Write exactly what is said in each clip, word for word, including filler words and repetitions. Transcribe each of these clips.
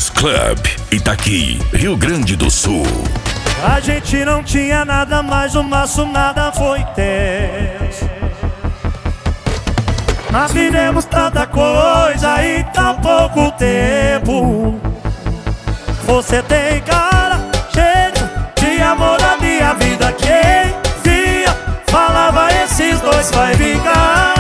Blues Club, Itaqui, Rio Grande do Sul. A gente não tinha nada, mas o nosso nada foi tenso. Nós vivemos tanta coisa em tão pouco tempo. Você tem cara, jeito de amor da minha vida. Quem via, falava esses dois vai vingar.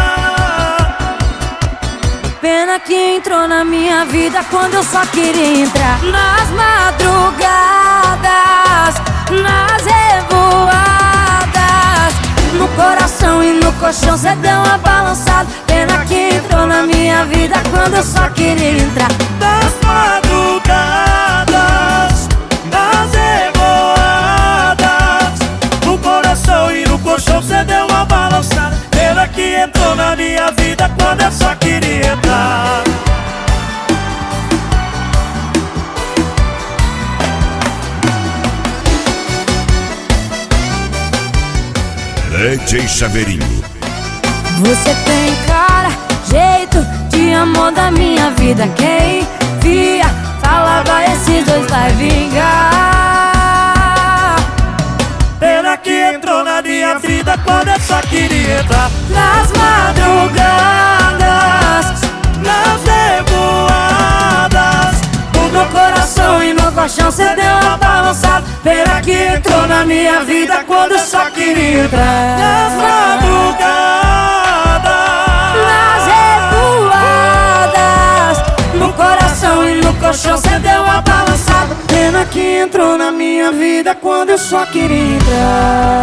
Pena que entrou na minha vida quando eu só queria entrar. Nas madrugadas, nas revoadas, no coração e no colchão cê deu uma balançada. Pena que entrou na minha vida quando eu só queria entrar. Nas madrugadas, nas revoadas, no coração e no colchão cê deu uma balançada. Pena que entrou na minha vida quando eu só queria entrar. D J Chaveirinho. Você tem cara, jeito de amor da minha vida. Quem via, falava esses dois vai vingar. Pena que entrou na minha vida quando eu só queria entrar. Nas madrugadas, Nas revoadas, no meu coração e no colchão cê deu uma balançada. Pena que entrou na minha vida quando eu só queria entrar. nas madrugadas, Nas revoadas, no coração e no colchão cê deu uma balançada. Pena que entrou na minha vida quando eu só queria entrar.